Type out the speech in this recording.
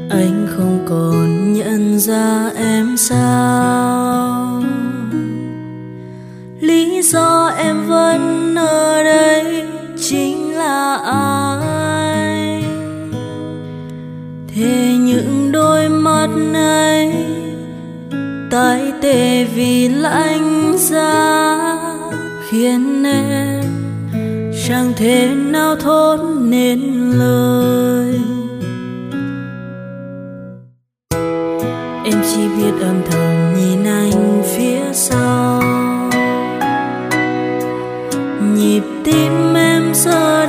Anh không còn nhận ra em sao? Lý do em vẫn ở đây chính là ai? Thế những đôi mắt ấy tái tê vì lạnh giá, khiến em chẳng thể nào thốt nên lời. Em chỉ biết âm thầm nhìn anh phía sau, nhịp tim em giờ